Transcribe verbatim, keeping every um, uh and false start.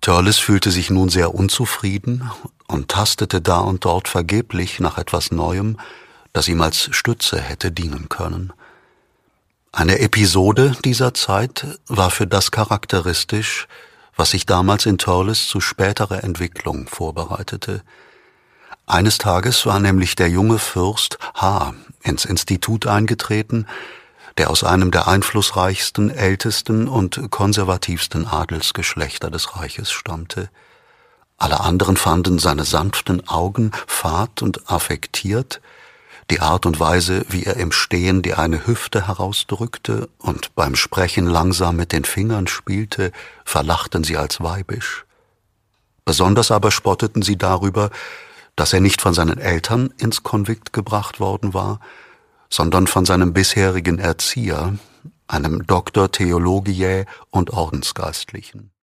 Törleß fühlte sich nun sehr unzufrieden und tastete da und dort vergeblich nach etwas Neuem, das ihm als Stütze hätte dienen können. Eine Episode dieser Zeit war für das charakteristisch, was sich damals in Törleß zu späterer Entwicklung vorbereitete. Eines Tages war nämlich der junge Fürst H. ins Institut eingetreten, der aus einem der einflussreichsten, ältesten und konservativsten Adelsgeschlechter des Reiches stammte. Alle anderen fanden seine sanften Augen fad und affektiert, die Art und Weise, wie er im Stehen die eine Hüfte herausdrückte und beim Sprechen langsam mit den Fingern spielte, verlachten sie als weibisch. Besonders aber spotteten sie darüber, dass er nicht von seinen Eltern ins Konvikt gebracht worden war, sondern von seinem bisherigen Erzieher, einem Doktor Theologiae und Ordensgeistlichen.